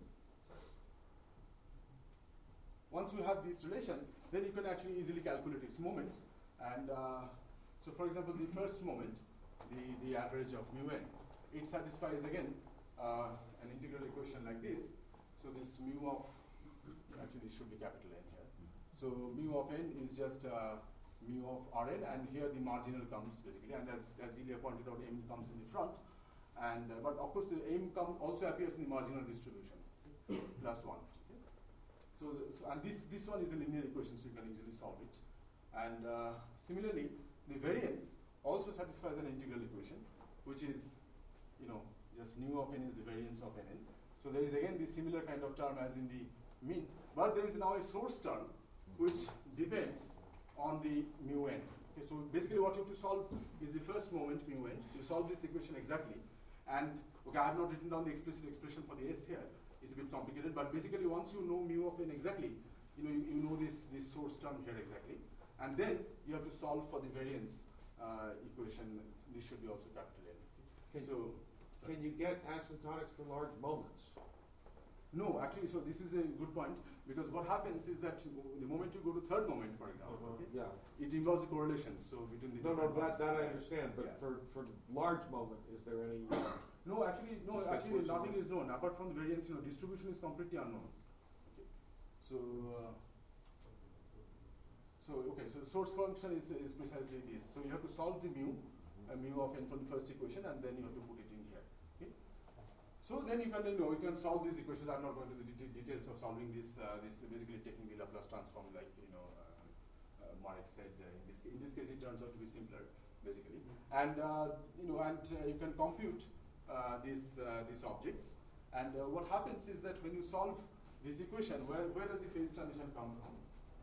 Speaker 1: once you have this relation, then you can actually easily calculate its moments. And uh, so, for example, the first moment, the the average of mu n, it satisfies again uh, an integral equation like this. So this mu of, actually it should be capital N here. So mu of n is just uh, mu of Rn, and here the marginal comes basically, and as, as Ilya pointed out, m comes in the front, and uh, but of course the m come also appears in the marginal distribution, plus one. Okay? So, the, so and this this one is a linear equation, so you can easily solve it. And uh, similarly, the variance also satisfies an integral equation, which is, you know, just nu of n is the variance of n. So there is again the similar kind of term as in the mean, but there is now a source term which depends on the mu n. Okay, so basically what you have to solve is the first moment mu n. You solve this equation exactly. And okay, I have not written down the explicit expression for the s here. It's a bit complicated, but basically once you know mu of n exactly, you know you, you know this, this source term here exactly. And then you have to solve for the variance uh, equation. This should be also capital N.
Speaker 6: Can,
Speaker 1: so,
Speaker 6: can you get asymptotics for large moments?
Speaker 1: No, actually, so this is a good point, because what happens is that the moment you go to third moment, for example,
Speaker 6: Uh-huh.
Speaker 1: okay,
Speaker 6: Yeah.
Speaker 1: it involves the correlations, so between the
Speaker 6: No, no,
Speaker 1: different
Speaker 6: that,
Speaker 1: ones.
Speaker 6: that I understand, but
Speaker 1: Yeah.
Speaker 6: for, for large moment, is there any? Uh,
Speaker 1: No, actually, no,
Speaker 6: Just
Speaker 1: actually
Speaker 6: expression.
Speaker 1: nothing is known, apart from the variance, you know, distribution is completely unknown. Okay. So, uh, so, okay, so the source function is, is precisely this. So you have to solve the mu, uh, mu of n from the first equation, and then you have to put it in here. Okay. So then you can, you know, you can solve these equations. I'm not going to the de details of solving this. Uh, this basically taking the Laplace transform, like you know, uh, uh, Marek said. Uh, in this in this case, it turns out to be simpler, basically. And uh, you know, and uh, you can compute uh, these uh, these objects. And uh, what happens is that when you solve this equation, where where does the phase transition come from?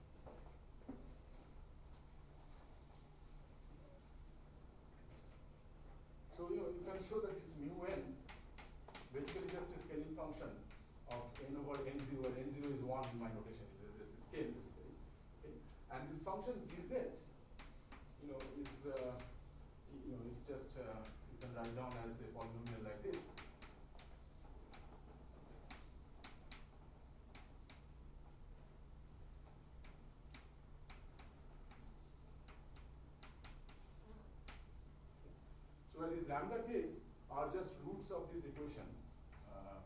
Speaker 1: So you know, you can show that this mu n basically just a scaling function of n over n zero, where n zero is one in my notation. It's a, it's a scale basically. Okay. And this function gz, you know, is uh, you know, it's just uh, you can write down as a polynomial like this. So where these lambda k's are just roots of this equation. Uh,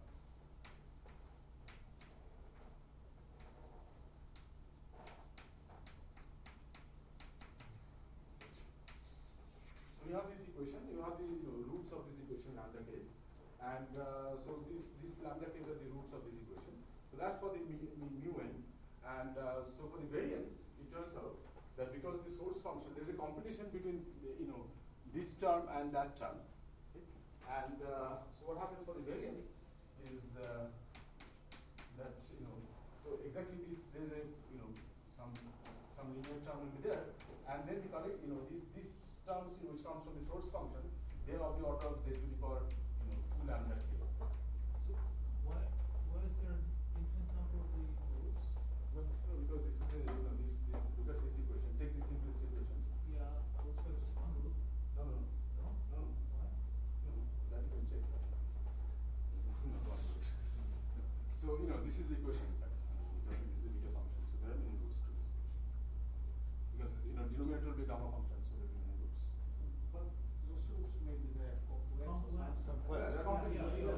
Speaker 1: so you have this equation, you have the you know, roots of this equation lambda k's, and uh, so these these lambda k's are the roots of this equation. So that's for the mu, mu n, and uh, so for the variance, it turns out that because of the source function, there is a competition between you know this term and that term. Okay? And uh, so what happens for the variance is uh, that you know so exactly this there is a you know some some linear term will be there, and then the correct you know these these terms you know, which comes from the source function, they are of the order of z to the power you know two lambda k.
Speaker 5: So why why is there an infinite number of the roots?
Speaker 1: No, because this is a, you know this this look at this equation. Take the simplest equation.
Speaker 5: Yeah, I would expect just one root.
Speaker 1: No, no,
Speaker 5: No?
Speaker 1: no, no.
Speaker 5: Why?
Speaker 1: No, that you can check. Not one root. So you know this is the equation in fact, because this is a beta function. So there are many roots to this equation. Because you know denominator will be gamma function, so there are many roots.
Speaker 2: But those roots may be there complex or
Speaker 5: Complex.
Speaker 2: some
Speaker 6: Complex.
Speaker 1: Yeah, they're complex.
Speaker 5: Yeah,
Speaker 1: roots.
Speaker 5: yeah,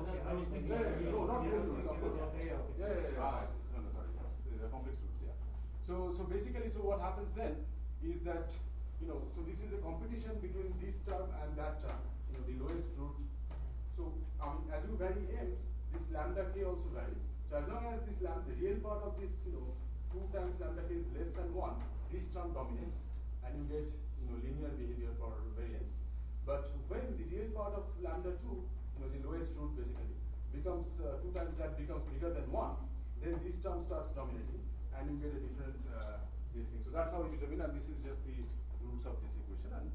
Speaker 1: So, so basically, so what happens then is that, you know, so this is a competition between this term and that term, you know, the lowest root. So, I mean, as you vary m, this lambda k also varies. So as long as this lambda, the real part of this, you know, two times lambda k is less than one, this term dominates, and you get, you know, linear behavior for variance. But when the real part of lambda two, you know, the lowest root basically, becomes uh, two times that becomes bigger than one, then this term starts dominating, and you get a different uh, this thing. So that's how we determine, and this is just the roots of this equation. And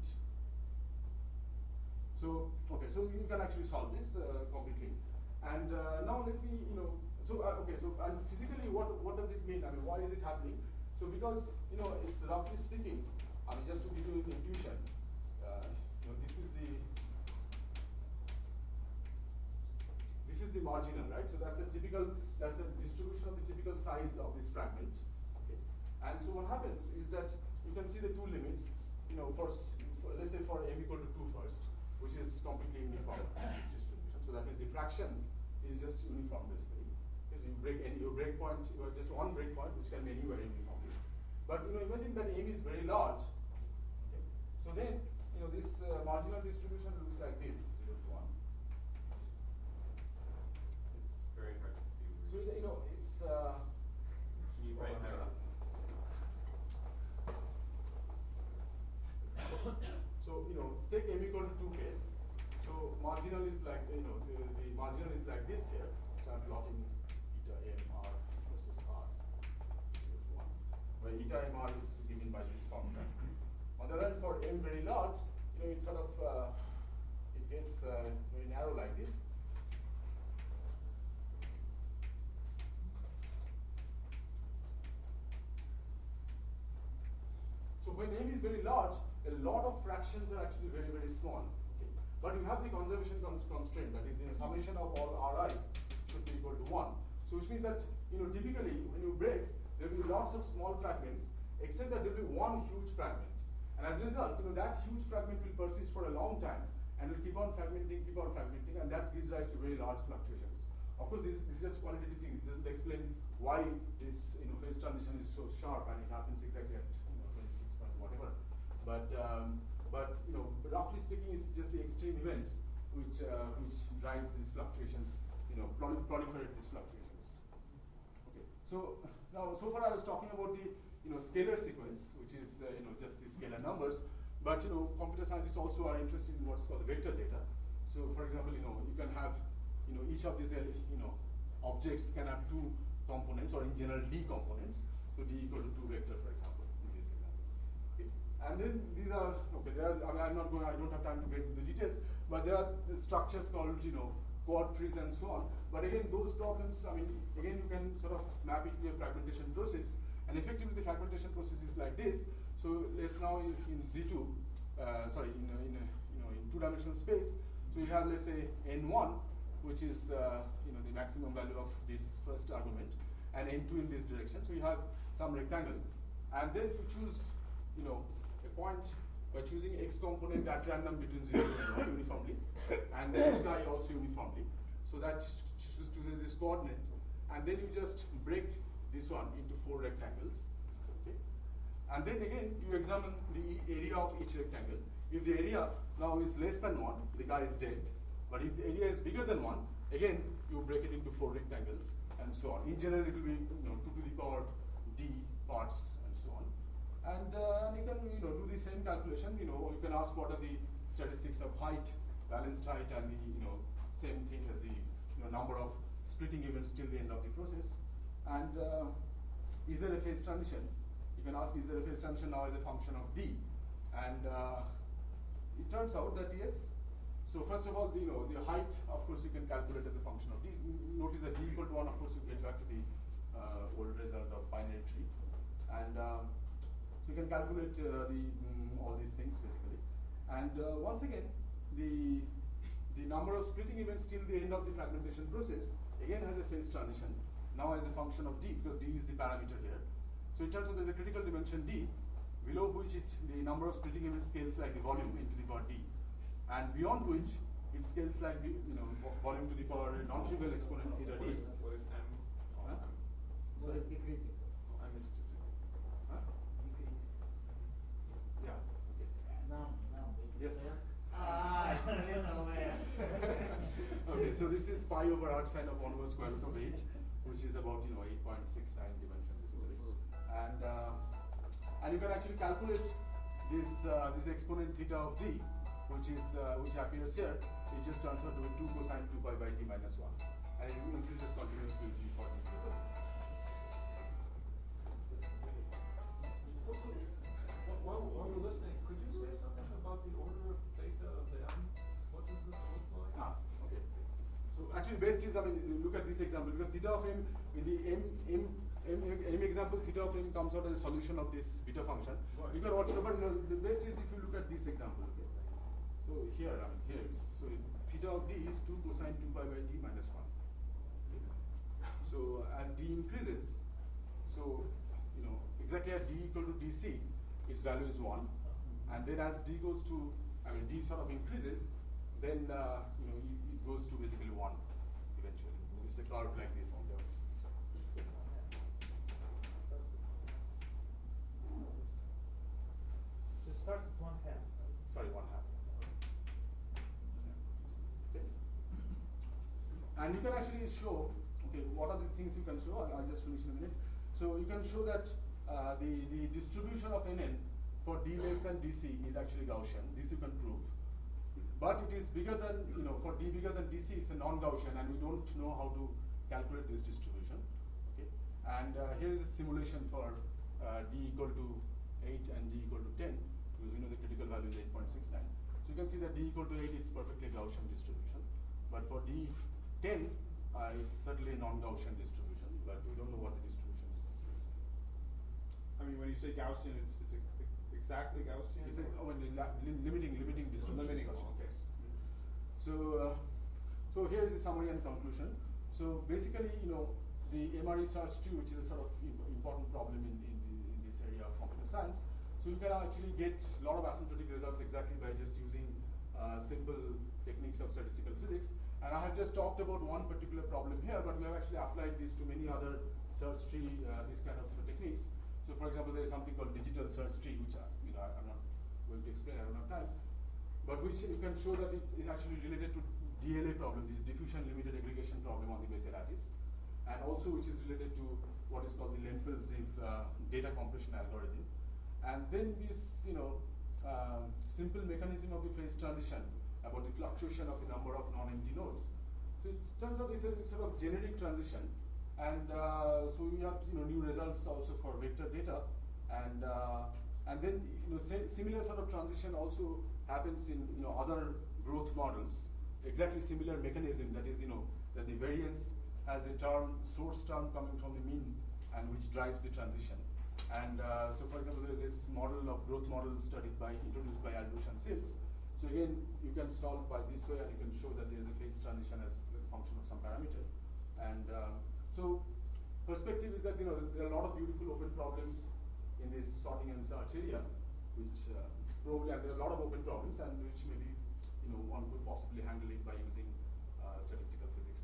Speaker 1: so, okay, so you can actually solve this uh, completely. And uh, now let me, you know, so uh, okay, so and physically, what what does it mean? I mean, why is it happening? So because, you know, it's roughly speaking, I mean, just to give you an intuition, uh, you know, this is the this is the marginal, right? So that's the typical, that's the distribution of the typical size of this fragment. Okay. And so what happens is that you can see the two limits, you know, for, for let's say for m equal to two first, which is completely uniform this distribution. So that means the fraction is just uniform basically. Because you break any your break point, you have just one break point which can be anywhere uniformly. But you know, imagine that m is very large. Okay. So then, you know, this uh, marginal distribution looks like this, zero to one.
Speaker 7: It's very hard to see.
Speaker 1: So you know, it's uh,
Speaker 7: You
Speaker 1: oh,
Speaker 7: right
Speaker 1: I'm
Speaker 7: now.
Speaker 1: sorry. So you know, take m equal to two case. So marginal is like, you know, the, the marginal is like this here. So I'm plotting eta m r versus r zero to one, where eta m r is given by this formula. On the other hand, for m very large, you know, it sort of uh, it gets uh, very narrow like this. So when m is very large, a lot of fractions are actually very, very small. Okay. But you have the conservation cons constraint, that is the summation of all ri's should be equal to one. So which means that, you know, typically when you break, there will be lots of small fragments, except that there will be one huge fragment. And as a result, you know, that huge fragment will persist for a long time and will keep on fragmenting, keep on fragmenting, and that gives rise to very large fluctuations. Of course, this, this is just qualitative thing. This doesn't explain why this, you know, phase transition is so sharp and it happens exactly at, you know, twenty-six point whatever. But um, but you know, roughly speaking, it's just the extreme events which uh, which drives these fluctuations. You know, prol proliferate these fluctuations. Okay. So now, so far I was talking about the, you know, scalar sequence, which is uh, you know, just the scalar numbers. But you know, computer scientists also are interested in what's called vector data. So for example, you know, you can have, you know, each of these uh, you know, objects can have two components, or in general d components. So d equal to two vector, for example, in this example. Okay. And then these are, okay, there are, I mean, I'm not going, I don't have time to get into the details, but there are the structures called, you know, quad trees and so on. But again, those problems, I mean, again, you can sort of map it to a fragmentation process, and effectively the fragmentation process is like this. So let's now in, in Z two, uh, sorry, in, uh, in a, you know, in two-dimensional space. So you have, let's say, n one, which is uh, you know, the maximum value of this first argument, and n two in this direction. So you have some rectangle, and then you choose, you know, a point by choosing x component at random between zero and one uniformly, and this guy also uniformly. So that ch chooses this coordinate, and then you just break this one into four rectangles. Okay, and then again you examine the area of each rectangle. If the area now is less than one, the guy is dead. But if the area is bigger than one, again you break it into four rectangles, and so on. In general, it will be, you know, two to the power d parts and so on. And, uh, and you can, you know, do the same calculation. You know, you can ask what are the statistics of height, balanced height, and the, you know, same thing as the, you know, number of splitting events till the end of the process. And uh, is there a phase transition? You can ask, is there a phase transition now as a function of d? And uh, it turns out that yes. So first of all, the, you know, the height, of course, you can calculate as a function of d. Notice that d equal to one, of course, you get back to the uh, old result of binary tree. And um, so you can calculate uh, the mm, all these things basically. And uh, once again, the the number of splitting events till the end of the fragmentation process again has a phase transition, now as a function of d, because d is the parameter here. So it turns out there's a critical dimension d, below which it, the number of splitting events scales like the volume into the power d, and beyond which it scales like the, you know, volume to the power non-trivial exponent theta d.
Speaker 7: What is, what is m?
Speaker 1: Huh?
Speaker 5: What is the critical?
Speaker 7: I missed it.
Speaker 1: pi over arc sine of one over square root of eight, which is about you know eight point six nine dimension basically. And uh, and you can actually calculate this uh, this exponent theta of d, which is uh, which appears here. It just turns out to be two cosine two pi by d minus one, and it increases continuously d for d to the this.
Speaker 2: While, while we're listening, could you say something about the order of theta of the m? What does this look like?
Speaker 1: Ah, okay. So actually, best is I mean, you look at this example because theta of m in the m m m, m example, theta of m comes out as a solution of this beta function.
Speaker 2: Right.
Speaker 1: You can whatever. You know, the best is if you look at this example. Okay. So here, I mean, here is so theta of d is two cosine two pi by d minus one. Okay. So as d increases, so you know exactly at d equal to dc, its value is one, and then as d goes to, I mean d sort of increases, then uh, you know it goes to basically one eventually. So it's a curve like this.
Speaker 5: It starts at one half.
Speaker 1: Sorry, one half. Okay. And you can actually show, okay, what are the things you can show? I'll, I'll just finish in a minute. So you can show that uh, the, the distribution of N N for d less than dc is actually Gaussian. This you can prove. But it is bigger than, you know, for d bigger than dc, it's a non-Gaussian, and we don't know how to calculate this distribution. Okay. And uh, here is a simulation for uh, d equal to eight and d equal to ten, because we know the critical value is eight point six nine. So you can see that d equal to eight is perfectly Gaussian distribution. But for d ten, uh, it's certainly a non-Gaussian distribution, but we don't know what the distribution is.
Speaker 3: I mean, when you say Gaussian, it's, it's a, exactly Gaussian?
Speaker 1: It's a, oh, and li li- limiting, limiting distribution.
Speaker 3: Limiting,
Speaker 1: Gaussian,
Speaker 3: okay.
Speaker 1: yes. So, uh, so here is the summary and conclusion. So basically, you know, the M R E search tree, which is a sort of important problem in, in, the, in this area of computer science. So you can actually get a lot of asymptotic results exactly by just using uh, simple techniques of statistical physics. And I have just talked about one particular problem here, but we have actually applied this to many other search tree, uh, these kind of techniques. So for example, there is something called digital search tree, which I, you know, I, I'm not going to explain, I don't have time. But which you can show that it is actually related to D L A problem, this diffusion limited aggregation problem on the Bethe lattice. And also which is related to what is called the Lempel-Ziv uh, data compression algorithm. And then this, you know, uh, simple mechanism of the phase transition about the fluctuation of the number of non-empty nodes. So it turns out it's a sort of generic transition. And uh, so we have, you know, new results also for vector data. And uh, and then, you know, similar sort of transition also happens in, you know, other growth models. Exactly similar mechanism, that is, you know, that the variance has a term, source term coming from the mean, and which drives the transition. And uh, so, for example, there is this model of growth model studied by, introduced by Albush and Sills. So again, you can solve by this way, and you can show that there is a phase transition as, as a function of some parameter. And uh, so, perspective is that, you know, there are a lot of beautiful open problems in this sorting and search area, which uh, probably, and there are a lot of open problems, and which maybe, you know, one could possibly handle it by using uh, statistical physics.